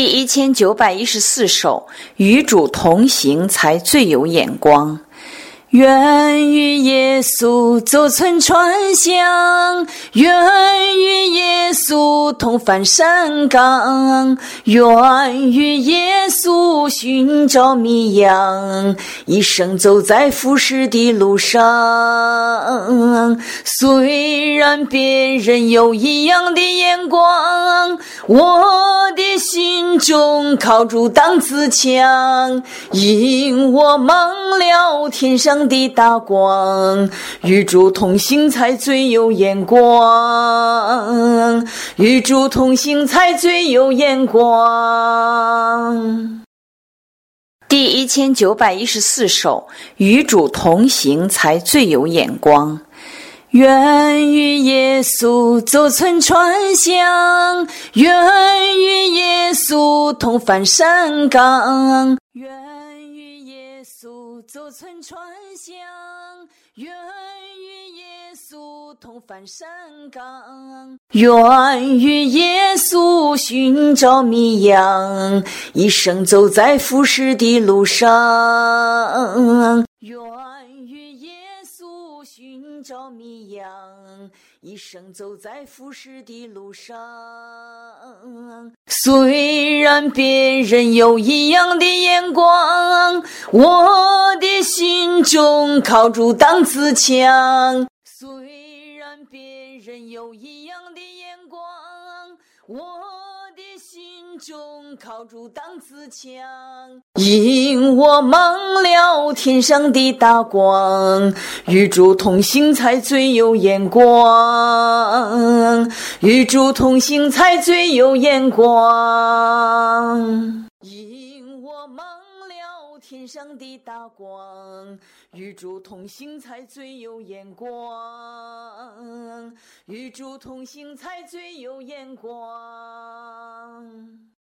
第1914首，与主同行才最有眼光。愿与耶稣走村川乡，愿与耶稣同返山岗，愿与耶稣寻找迷羊，一生走在服侍的路上。虽然别人有异样的眼光，我的心中靠主当自强，因我蒙了天上的大光，与主同行才最有眼光，与主同行才最有眼光。第1914首，与主同行才最有眼光。愿与耶稣走村川乡，愿与耶稣同返山岗，愿与耶稣走村川乡，愿与耶稣同返山岗，愿与耶稣寻找迷羊，一生走在服侍的路上。愿与耶稣寻找迷羊，一生走在服侍的路上。虽然别人有异样的眼光，我的心中靠主当自强。虽然别人有异样的眼光，我的心中靠主当自强，因我蒙了天上的大光，与主同行才最有眼光，与主同行才最有眼光。因我蒙了天上的大光，与主同行才最有眼光，与主同行才最有眼光。